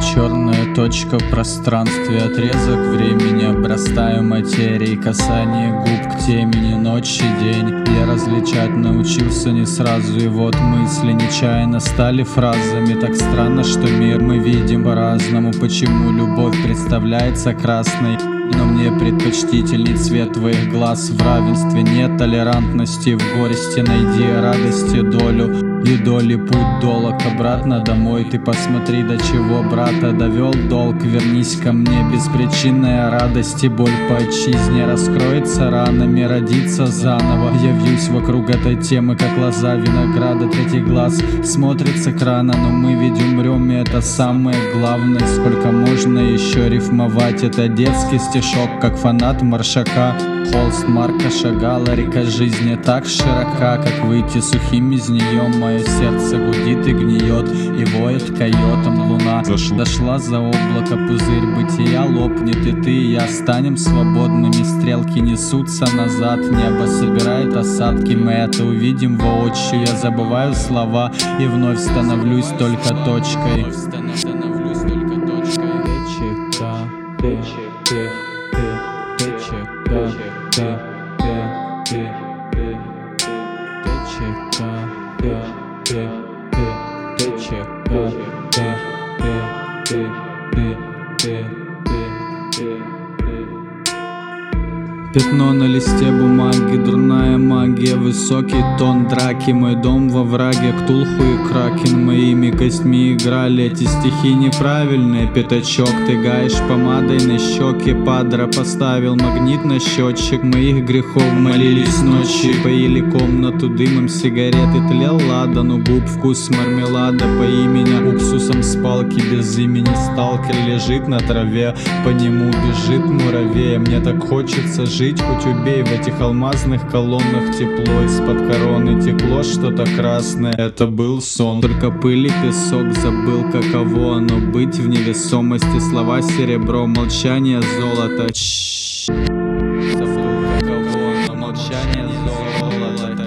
черная точка в пространстве, отрезок времени, обрастаю материей, касание губ к темени, ночь и день. Я различать научился не сразу, и вот мысли нечаянно стали фразами. Так странно, что мир мы видим по-разному. Почему любовь представляется красной, но мне предпочтительней цвет твоих глаз. В равенстве нет толерантности, в горести найди радости долю. И доли путь долог обратно домой. Ты посмотри, до чего брата довел долг. Вернись ко мне, беспричинная радость и боль по отчизне раскроется ранами, родится заново. Я вьюсь вокруг этой темы, как лоза винограда. Третий глаз смотрит с экрана, но мы ведь умрем, и это самое главное. Сколько можно еще рифмовать? Это детский стишок, как фанат Маршака. Холст Марка Шагала, река жизни так широка, как выйти сухим из нее. Мое сердце гудит и гниет, и воет койотом луна. Дошла за облако, пузырь бытия лопнет, и ты и я станем свободными. Стрелки несутся назад, небо собирает осадки. Мы это увидим воочию. Я забываю слова и вновь становлюсь только точкой. Пятно на листе бумаги, дурная магия, высокий тон драки. Мой дом во враге, Ктулху и Кракен моими костьми играли. Эти стихи неправильные, пятачок. Ты гаешь помадой на щеки, падра поставил магнит на счетчик моих грехов. Молились ночи, поили комнату дымом сигареты. Тлел ладан у губ, вкус мармелада по имени. Уксусом с палки без имени сталкер лежит на траве, по нему бежит муравей. Мне так хочется жить, хоть убей. В этих алмазных колоннах тепло, из-под короны текло что-то красное. Это был сон, только пыль и песок. Забыл, каково оно быть в невесомости. Слова серебро, молчание золото. Забыл, каково оно, молчание золото.